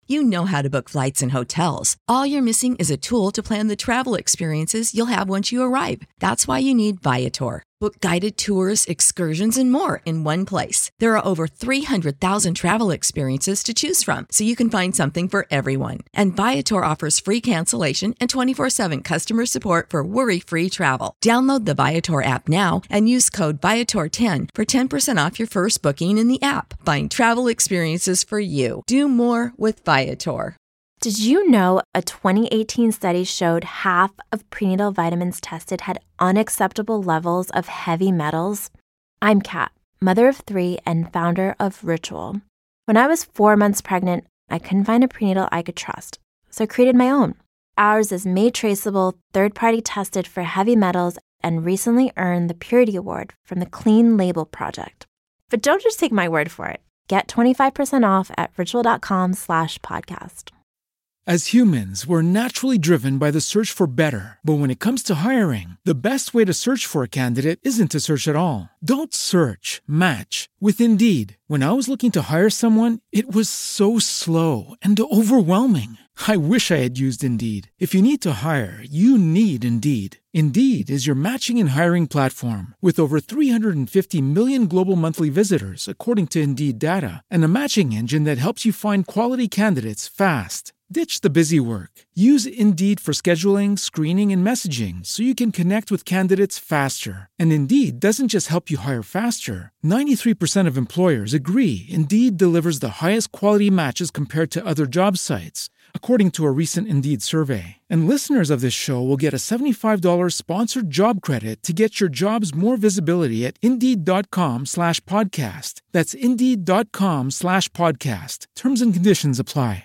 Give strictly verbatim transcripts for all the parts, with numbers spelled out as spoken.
You know how to book flights and hotels. All you're missing is a tool to plan the travel experiences you'll have once you arrive. That's why you need Viator. Book guided tours, excursions, and more in one place. There are over three hundred thousand travel experiences to choose from, so you can find something for everyone. And Viator offers free cancellation and twenty-four seven customer support for worry-free travel. Download the Viator app now and use code Viator ten for ten percent off your first booking in the app. Find travel experiences for you. Do more with Viator. Did you know a twenty eighteen study showed half of prenatal vitamins tested had unacceptable levels of heavy metals? I'm Kat, mother of three and founder of Ritual. When I was four months pregnant, I couldn't find a prenatal I could trust, so I created my own. Ours is made traceable, third-party tested for heavy metals, and recently earned the Purity Award from the Clean Label Project. But don't just take my word for it. Get twenty-five percent off at ritual.com slash podcast. As humans, we're naturally driven by the search for better. But when it comes to hiring, the best way to search for a candidate isn't to search at all. Don't search, match with Indeed. When I was looking to hire someone, it was so slow and overwhelming. I wish I had used Indeed. If you need to hire, you need Indeed. Indeed is your matching and hiring platform with over three hundred fifty million global monthly visitors, according to Indeed data, and a matching engine that helps you find quality candidates fast. Ditch the busy work. Use Indeed for scheduling, screening, and messaging so you can connect with candidates faster. And Indeed doesn't just help you hire faster. ninety-three percent of employers agree Indeed delivers the highest quality matches compared to other job sites, according to a recent Indeed survey. And listeners of this show will get a seventy-five dollars sponsored job credit to get your jobs more visibility at Indeed.com slash podcast. That's Indeed.com slash podcast. Terms and conditions apply.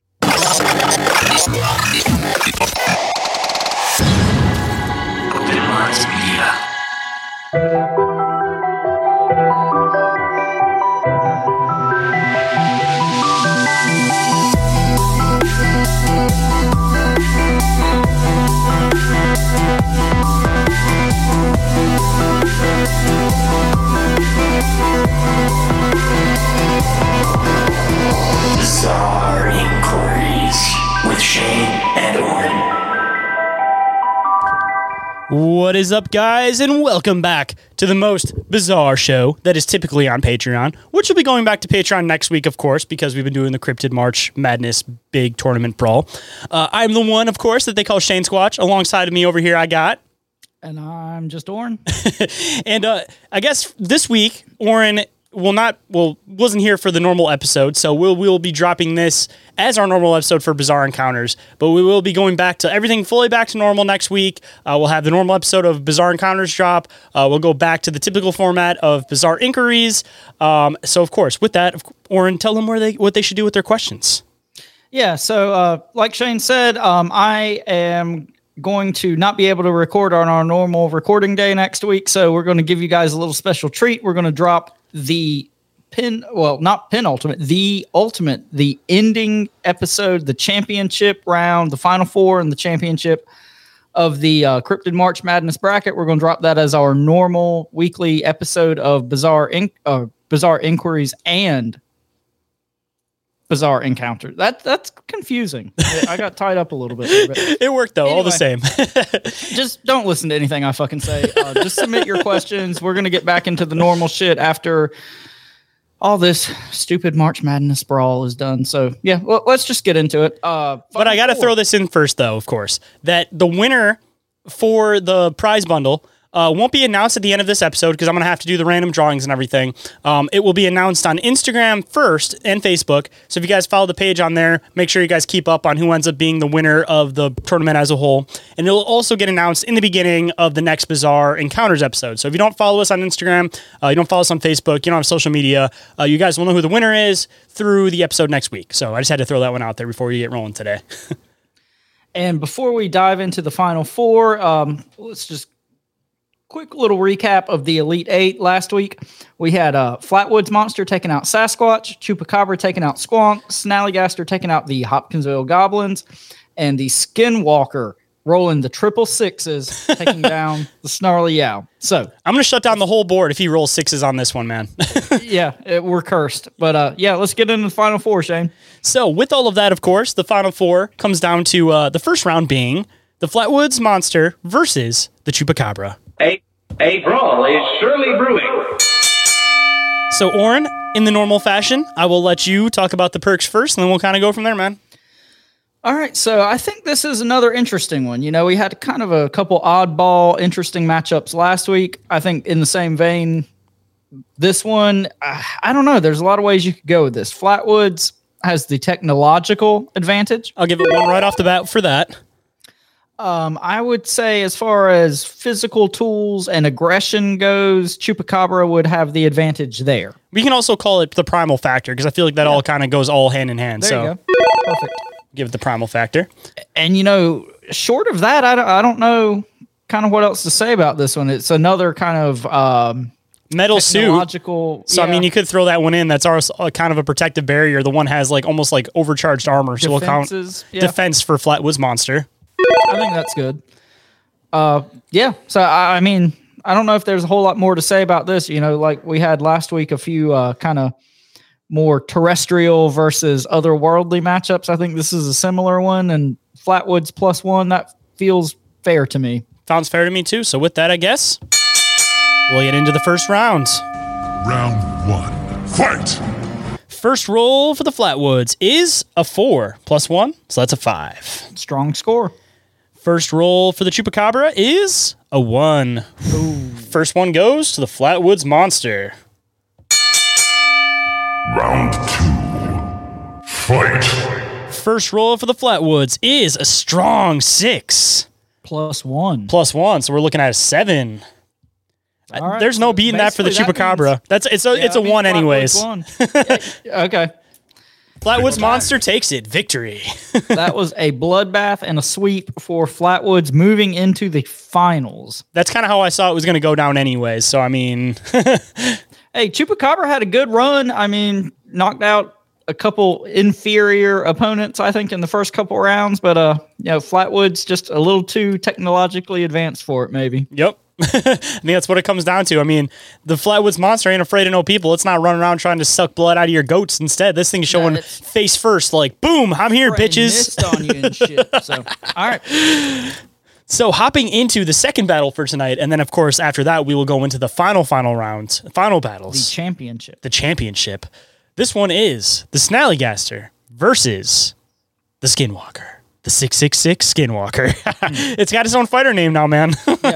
Bizarre Inquiries with Shane and Oren. What is up, guys, and welcome back to the most bizarre show that is typically on Patreon, which will be going back to Patreon next week, of course, because we've been doing the Cryptid March Madness big tournament brawl. Uh, I'm the one, of course, that they call Shane Squatch. Alongside of me over here, I got... And I'm just Oren. and uh, I guess this week, Oren... will not well wasn't here for the normal episode, so we'll we'll be dropping this as our normal episode for Bizarre Encounters, but we will be going back to everything fully back to normal next week. Uh, we'll have the normal episode of Bizarre Encounters drop. Uh, we'll go back to the typical format of Bizarre Inquiries. Um, so of course, with that, Oren, tell them where they what they should do with their questions. Yeah, so uh, like Shane said, um, I am going to not be able to record on our normal recording day next week, so we're going to give you guys a little special treat. We're going to drop the pin, well, not penultimate, the ultimate, the ending episode, the championship round, the final four and the championship of the uh, Cryptid March Madness bracket. We're going to drop that as our normal weekly episode of Bizarre In- uh, Bizarre Inquiries and Bizarre Encounter. That that's confusing. I got tied up a little bit there, but it worked though, anyway, all the same. Just don't listen to anything I fucking say. Uh, just submit your questions. We're gonna get back into the normal shit after all this stupid March Madness brawl is done. So yeah, well, let's just get into it. Uh, but I got to throw this in first, though. Of course, that the winner for the prize bundle Uh, won't be announced at the end of this episode because I'm going to have to do the random drawings and everything. Um, it will be announced on Instagram first and Facebook. So if you guys follow the page on there, make sure you guys keep up on who ends up being the winner of the tournament as a whole. And it'll also get announced in the beginning of the next Bizarre Encounters episode. So if you don't follow us on Instagram, uh, you don't follow us on Facebook, you don't have social media, uh, you guys will know who the winner is through the episode next week. So I just had to throw that one out there before we get rolling today. And before we dive into the final four, um, let's just quick little recap of the Elite Eight last week. We had uh, Flatwoods Monster taking out Sasquatch, Chupacabra taking out Squonk, Snallygaster taking out the Hopkinsville Goblins, and the Skinwalker rolling the triple sixes, taking down the Snarly Yow. So I'm going to shut down the whole board if he rolls sixes on this one, man. yeah, it, we're cursed. But uh, yeah, let's get into the final four, Shane. So with all of that, of course, the final four comes down to uh, the first round being the Flatwoods Monster versus the Chupacabra. A, a brawl is surely brewing. So, Oren, in the normal fashion, I will let you talk about the perks first, and then we'll kind of go from there, man. All right, so I think this is another interesting one. You know, we had kind of a couple oddball, interesting matchups last week. I think in the same vein, this one, uh, I don't know. There's a lot of ways you could go with this. Flatwoods has the technological advantage. I'll give it one right off the bat for that. Um, I would say as far as physical tools and aggression goes, Chupacabra would have the advantage there. We can also call it the primal factor, because I feel like that yeah. all kind of goes all hand in hand. There so you go. Perfect. Give it the primal factor. And, you know, short of that, I don't, I don't know kind of what else to say about this one. It's another kind of um, metal suit. So, yeah. I mean, you could throw that one in. That's our uh, kind of a protective barrier. The one has like almost like overcharged armor. So we'll count yeah. defense for Flatwoods Monster. I think that's good. Uh, yeah. So, I, I mean, I don't know if there's a whole lot more to say about this. You know, like we had last week, a few uh, kind of more terrestrial versus otherworldly matchups. I think this is a similar one, and Flatwoods plus one, that feels fair to me. Sounds fair to me too. So with that, I guess we'll get into the first round. Round one, fight! First roll for the Flatwoods is a four plus one, so that's a five. Strong score. First roll for the Chupacabra is a one. Ooh. First one goes to the Flatwoods Monster. Round two, fight. First roll for the Flatwoods is a strong six. Plus one. Plus one, so we're looking at a seven. Right. There's no beating that for the Chupacabra. That That's it's a yeah, it's a one anyways. One. yeah, okay. Flatwoods Monster takes it. Victory. That was a bloodbath and a sweep for Flatwoods moving into the finals. That's kind of how I saw it was going to go down anyways. So I mean, hey, Chupacabra had a good run. I mean, knocked out a couple inferior opponents, I think, in the first couple rounds. But uh, you know, Flatwoods just a little too technologically advanced for it, maybe. Yep. I think that's what it comes down to. I mean, the Flatwoods Monster ain't afraid of no people. It's not running around trying to suck blood out of your goats. Instead, this thing's showing yeah, face first, like, boom, I'm here, bitches. Missed on you and shit. So, all right. So, hopping into the second battle for tonight, and then, of course, after that, we will go into the final, final round, final battles. The championship. The championship. This one is the Snallygaster versus the Skinwalker. The six six six Skinwalker. It's got its own fighter name now, man.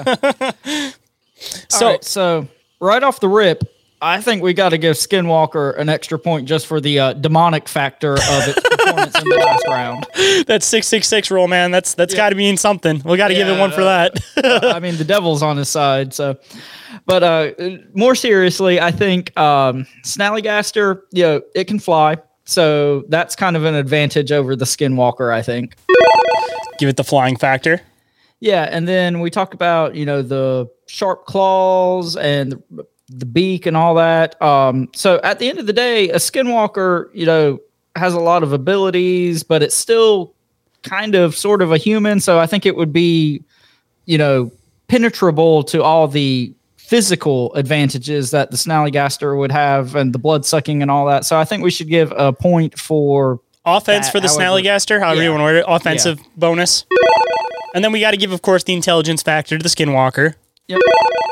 yeah. So, right, so right off the rip, I think we got to give Skinwalker an extra point just for the uh, demonic factor of its performance in the last round. That six six six roll, man. That's that's yeah. got to mean something. We got to yeah, give it one for that. uh, I mean, the devil's on his side. So, but uh, more seriously, I think um, Snallygaster, you know, it can fly. So that's kind of an advantage over the Skinwalker, I think. Give it the flying factor. Yeah, and then we talk about, you know, the sharp claws and the, the beak and all that. Um, so at the end of the day, a Skinwalker, you know, has a lot of abilities, but it's still kind of sort of a human. So I think it would be, you know, penetrable to all the physical advantages that the Snallygaster would have and the blood sucking and all that. So I think we should give a point for offense that, for the Snallygaster, however yeah. you want to word it. Offensive yeah. bonus. And then we got to give, of course, the intelligence factor to the Skinwalker. Yep.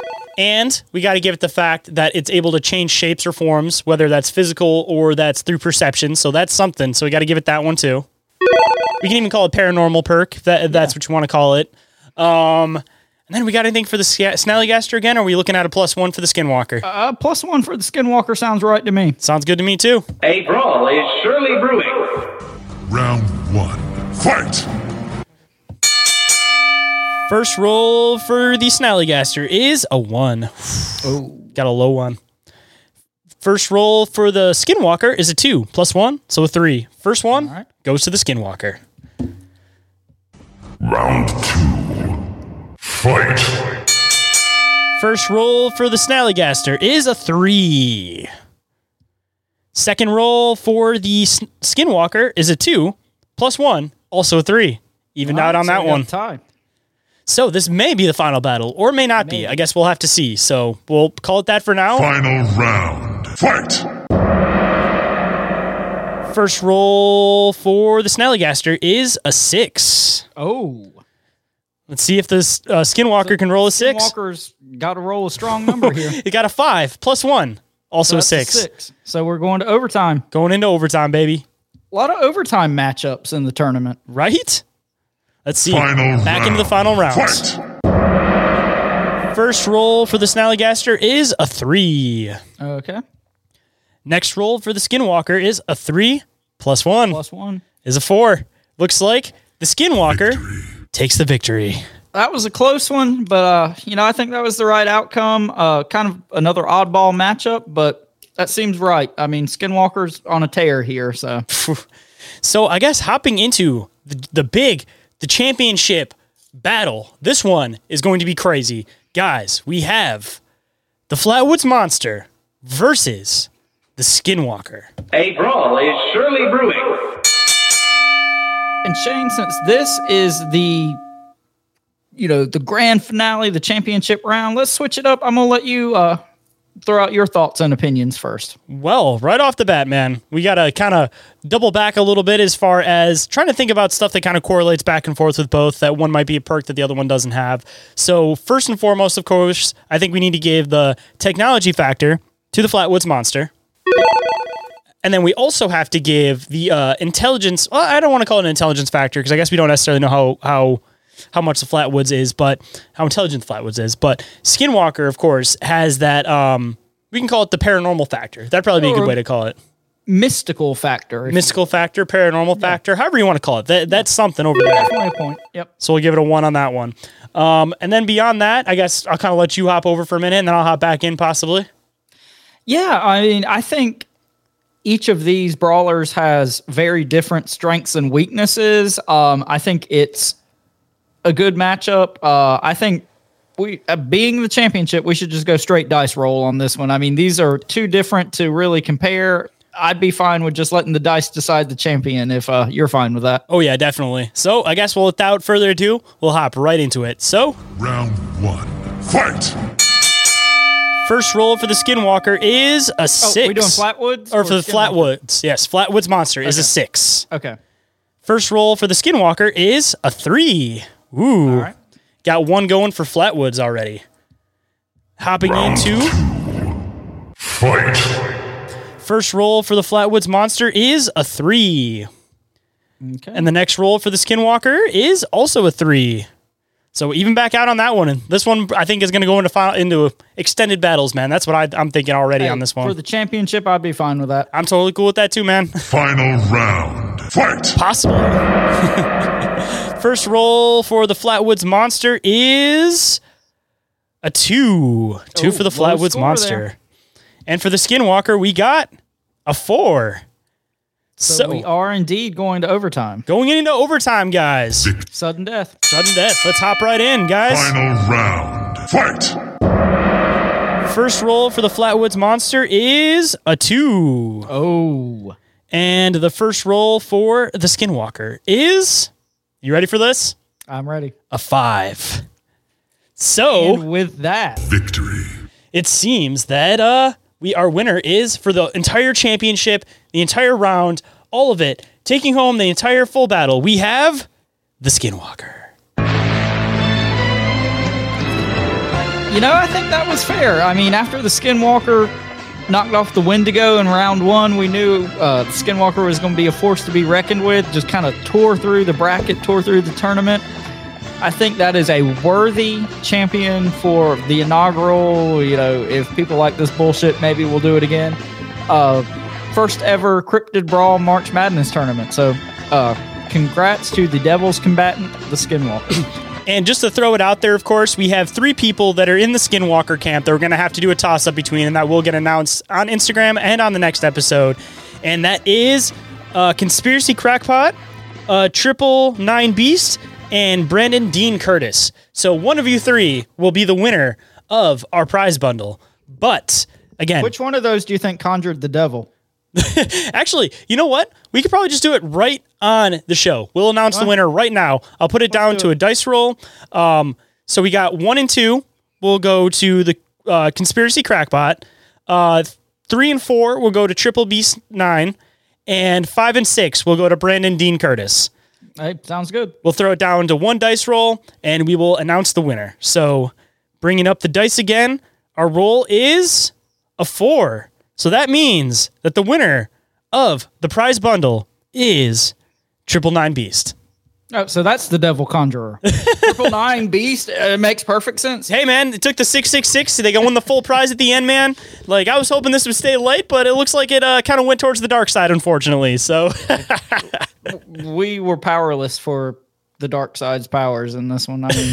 And we got to give it the fact that it's able to change shapes or forms, whether that's physical or that's through perception. So that's something. So we got to give it that one too. We can even call it paranormal perk, if, that, if that's yeah. what you want to call it. Um, and then we got anything for the Snallygaster again, or are we looking at a plus one for the Skinwalker? Uh, plus one for the Skinwalker sounds right to me. Sounds good to me too. A brawl is surely brewing. Round one, fight! First roll for the Snallygaster is a one. Oh, got a low one. First roll for the Skinwalker is a two, plus one, so a three. First one right. goes to the Skinwalker. Round two, fight. First roll for the Snallygaster is a three. Second roll for the S- Skinwalker is a two, plus one, also a three. Evened right, out on so that one. Tie. So this may be the final battle, or may not Maybe. be. I guess we'll have to see. So we'll call it that for now. Final round. Fight! First roll for the Snallygaster is a six. Oh. Let's see if this uh, Skinwalker can roll a six. Walker's got to roll a strong number here. It got a five plus one, also So a that's six. six. So we're going to overtime. Going into overtime, baby. A lot of overtime matchups in the tournament. Right? Let's see. Final Back round. into the final rounds. Fight! First roll for the Snallygaster is a three. Okay. Next roll for the Skinwalker is a three plus one Plus one. is a four. Looks like the Skinwalker takes the victory. That was a close one, but uh, you know, I think that was the right outcome. Uh, kind of another oddball matchup, but that seems right. I mean, Skinwalker's on a tear here, so So I guess hopping into the, the big, the championship battle, this one is going to be crazy. Guys, we have the Flatwoods Monster versus the Skinwalker. A brawl is surely brewing. And Shane, since this is the, you know, the grand finale, the championship round, let's switch it up. I'm gonna let you uh, throw out your thoughts and opinions first. Well, right off the bat, man, we got to kind of double back a little bit as far as trying to think about stuff that kind of correlates back and forth with both, that one might be a perk that the other one doesn't have. So first and foremost, of course, I think we need to give the technology factor to the Flatwoods Monster. And then we also have to give the uh, intelligence. Well, I don't want to call it an intelligence factor because I guess we don't necessarily know how how how much the Flatwoods is, but how intelligent the Flatwoods is. But Skinwalker, of course, has that. Um, we can call it the paranormal factor. That'd probably be a good way to call it. Mystical factor. if- Mystical factor, paranormal factor, however you want to call it. That, that's something over there. Definitely a point. Yep. So we'll give it a one on that one. Um, and then beyond that, I guess I'll kind of let you hop over for a minute, and then I'll hop back in possibly. Yeah, I mean, I think each of these brawlers has very different strengths and weaknesses. Um, I think it's a good matchup. Uh, I think we, uh, being the championship, we should just go straight dice roll on this one. I mean, these are too different to really compare. I'd be fine with just letting the dice decide the champion if uh, you're fine with that. Oh yeah, definitely. So I guess well, without further ado, we'll hop right into it. So Round one. Fight! first roll for the Skinwalker is a Oh, six. we doing Flatwoods? Or for the Skinwalker? Flatwoods. Yes, Flatwoods Monster is a six. Okay. First roll for the Skinwalker is a three. Ooh. All right. Got one going for Flatwoods already. Hopping into Fight! first roll for the Flatwoods Monster is a three. Okay. And the next roll for the Skinwalker is also a three. So even back out on that one. And this one, I think, is going to go into final, into extended battles, man. That's what I, I'm thinking already Hey, on this one. For the championship, I'd be fine with that. I'm totally cool with that too, man. Final round. Fight! Possibly. First roll for the Flatwoods Monster is a two. Two Oh, for the low Flatwoods score Monster. there. And for the Skinwalker, we got a four. So, So, we are indeed going to overtime. going into overtime, guys. Sudden death. Sudden death. Let's hop right in, guys. Final round. Fight! First roll for the Flatwoods Monster is a two. Oh. And the first roll for the Skinwalker is, you ready for this? I'm ready. A five. So And with that, Victory. it seems that uh we our winner is for the entire championship, the entire round, all of it, taking home the entire full battle. We have the Skinwalker. you know, I think that was fair. I mean, after the Skinwalker knocked off the Wendigo in round one, we knew uh, the Skinwalker was going to be a force to be reckoned with. Just kind of tore through the bracket, tore through the tournament. I think that is a worthy champion for the inaugural. You know, if people like this bullshit, maybe we'll do it again. Uh, first ever Cryptid Brawl March Madness tournament. So, uh, congrats to the Devil's Combatant, the Skinwalker. And just to throw it out there, of course, we have three people that are in the Skinwalker camp that we're going to have to do a toss-up between, and that will get announced on Instagram and on the next episode. And that is uh, Conspiracy Crackpot, uh, Triple Nine Beast, and Brandon Dean Curtis. So one of you three will be the winner of our prize bundle. But, again... Which one of those do you think conjured the devil? Actually, you know what? We could probably just do it right on the show. We'll announce the winner right now. I'll put it down to a dice roll. Um, so we got one and two. We'll go to the uh, Conspiracy Crackbot. Uh, three and four will go to Triple Beast nine. And five and six will go to Brandon Dean Curtis. Hey, sounds good. We'll throw it down to one dice roll, and we will announce the winner. So bringing up the dice again, our roll is a four. So that means that the winner of the prize bundle is Triple Nine Beast. Oh, so that's the Devil Conjurer. Triple Nine Beast. Uh, it makes perfect sense. Hey, man, it took the six six six. So they won the full prize at the end, man. Like, I was hoping this would stay light, but it looks like it uh, kind of went towards the dark side, unfortunately. So we were powerless for the dark side's powers in this one. I mean,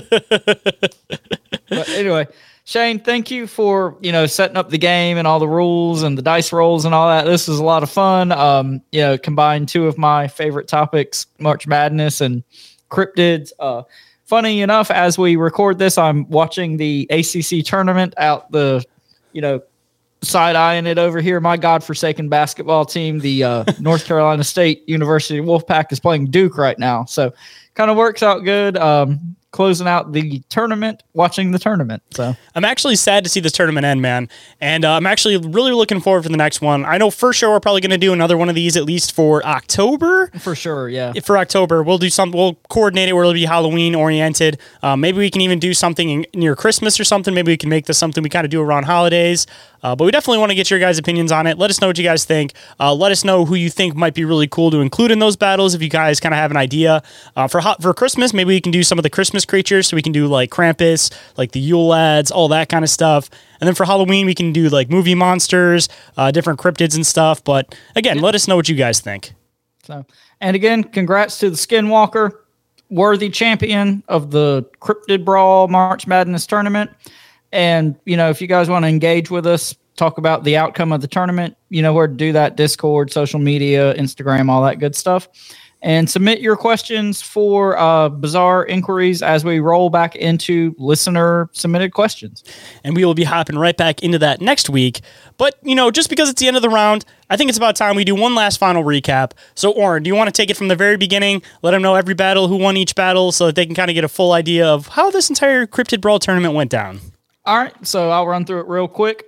but anyway, Shane, thank you for, you know, setting up the game and all the rules and the dice rolls and all that. This was a lot of fun. Um, you know, combined two of my favorite topics, March Madness and cryptids. Uh, funny enough, as we record this, I'm watching the A C C tournament out the, you know, side-eyeing it over here. My godforsaken basketball team, the uh, North Carolina State University Wolfpack, is playing Duke right now. So kind of works out good. Um, closing out the tournament, watching the tournament. So I'm actually sad to see this tournament end, man. And uh, I'm actually really looking forward to the next one. I know for sure we're probably going to do another one of these at least for October. For sure, yeah. For October, we'll do some. We'll coordinate it where it'll be Halloween oriented. Uh, maybe we can even do something in, near Christmas or something. Maybe we can make this something we kind of do around holidays. Uh, but we definitely want to get your guys' opinions on it. Let us know what you guys think. Uh, let us know who you think might be really cool to include in those battles if you guys kind of have an idea. Uh, for hot, for Christmas, maybe we can do some of the Christmas creatures. So we can do like Krampus, like the Yule Lads, all that kind of stuff. And then for Halloween, we can do like movie monsters, uh, different cryptids and stuff. But again, let us know what you guys think. So, and again, congrats to the Skinwalker, worthy champion of the Cryptid Brawl March Madness tournament. And, you know, if you guys want to engage with us, talk about the outcome of the tournament, you know where to do that: Discord, social media, Instagram, all that good stuff. And submit your questions for uh, Bizarre Inquiries as we roll back into listener-submitted questions. And we will be hopping right back into that next week. But, you know, just because it's the end of the round, I think it's about time we do one last final recap. So, Oren, do you want to take it from the very beginning? Let them know every battle, who won each battle, so that they can kind of get a full idea of how this entire Cryptid Brawl tournament went down. All right, so I'll run through it real quick.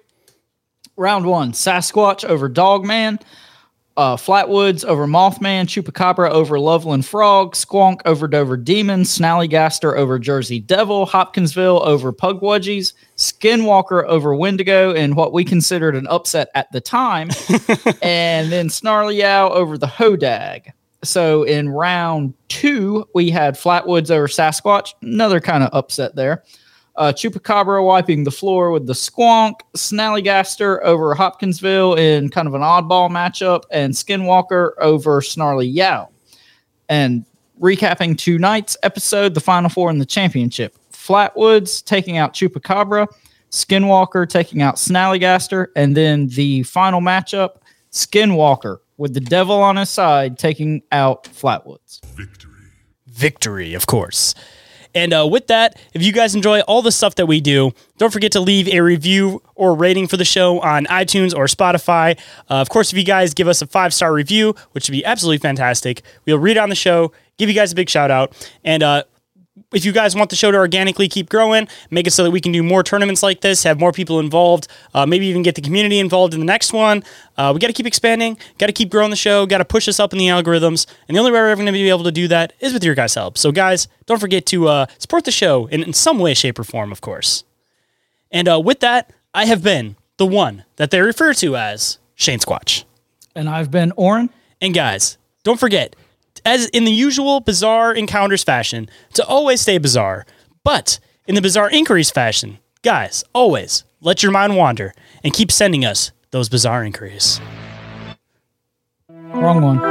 Round one, Sasquatch over Dogman. Uh, Flatwoods over Mothman, Chupacabra over Loveland Frog, Squonk over Dover Demon, Snallygaster over Jersey Devil, Hopkinsville over Pugwudgies, Skinwalker over Wendigo in what we considered an upset at the time, and then Snarly Owl over the Hodag. So in round two, we had Flatwoods over Sasquatch, another kind of upset there. Uh, Chupacabra wiping the floor with the Squonk, Snallygaster over Hopkinsville in kind of an oddball matchup, and Skinwalker over Snarly Yow. And recapping tonight's episode, the Final Four in the championship. Flatwoods taking out Chupacabra, Skinwalker taking out Snallygaster, and then the final matchup, Skinwalker with the devil on his side taking out Flatwoods. Victory. Victory, of course. And uh, with that, if you guys enjoy all the stuff that we do, don't forget to leave a review or rating for the show on iTunes or Spotify. Uh, of course, if you guys give us a five-star review, which would be absolutely fantastic, we'll read it on the show, give you guys a big shout-out. And uh, if you guys want the show to organically keep growing, make it so that we can do more tournaments like this, have more people involved, uh, maybe even get the community involved in the next one. Uh, we got to keep expanding, got to keep growing the show, got to push us up in the algorithms. And the only way we're ever going to be able to do that is with your guys' help. So guys, don't forget to uh, support the show in, in some way, shape, or form, of course. And uh, with that, I have been the one that they refer to as Shane Squatch. And I've been Oren. And guys, don't forget, as in the usual Bizarre Encounters fashion, to always stay bizarre. But in the Bizarre Inquiries fashion, guys, always let your mind wander and keep sending us those bizarre inquiries. Wrong one.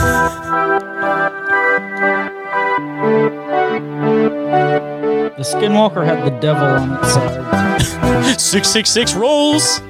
The Skinwalker had the devil on its side. six six six rolls.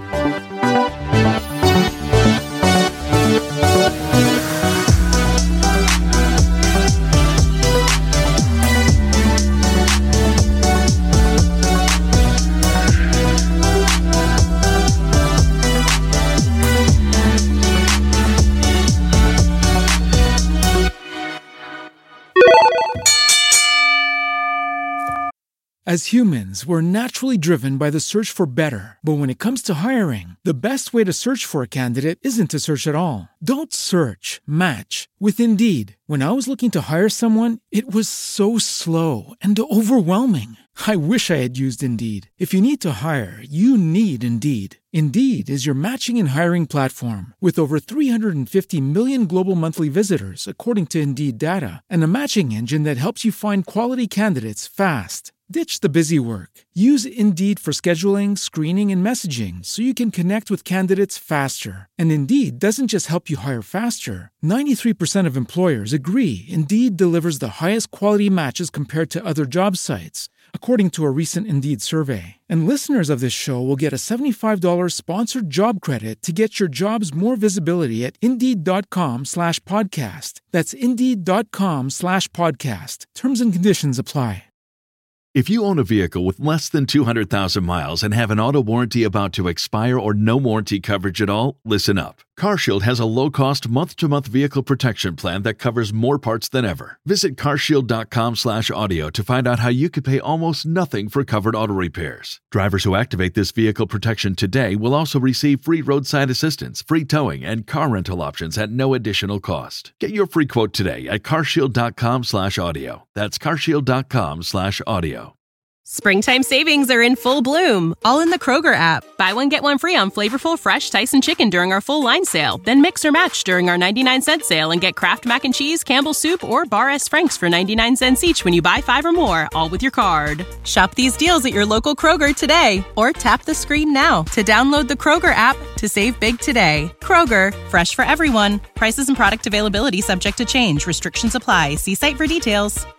As humans, we're naturally driven by the search for better. But when it comes to hiring, the best way to search for a candidate isn't to search at all. Don't search, match with Indeed. When I was looking to hire someone, it was so slow and overwhelming. I wish I had used Indeed. If you need to hire, you need Indeed. Indeed is your matching and hiring platform with over three hundred fifty million global monthly visitors, according to Indeed data, and a matching engine that helps you find quality candidates fast. Ditch the busy work. Use Indeed for scheduling, screening, and messaging so you can connect with candidates faster. And Indeed doesn't just help you hire faster. ninety-three percent of employers agree Indeed delivers the highest quality matches compared to other job sites, according to a recent Indeed survey. And listeners of this show will get a seventy-five dollars sponsored job credit to get your jobs more visibility at Indeed.com slash podcast. That's Indeed.com slash podcast. Terms and conditions apply. If you own a vehicle with less than two hundred thousand miles and have an auto warranty about to expire or no warranty coverage at all, listen up. CarShield has a low-cost month-to-month vehicle protection plan that covers more parts than ever. Visit carshield.com slash audio to find out how you could pay almost nothing for covered auto repairs. Drivers who activate this vehicle protection today will also receive free roadside assistance, free towing, and car rental options at no additional cost. Get your free quote today at carshield.com slash audio. That's carshield.com slash audio. Springtime savings are in full bloom, all in the Kroger app. Buy one, get one free on flavorful, fresh Tyson chicken during our full line sale. Then mix or match during our ninety-nine cent sale and get Kraft Mac and Cheese, Campbell's Soup, or Bar S. Frank's for ninety-nine cents each when you buy five or more, all with your card. Shop these deals at your local Kroger today, or tap the screen now to download the Kroger app to save big today. Kroger, fresh for everyone. Prices and product availability subject to change. Restrictions apply. See site for details.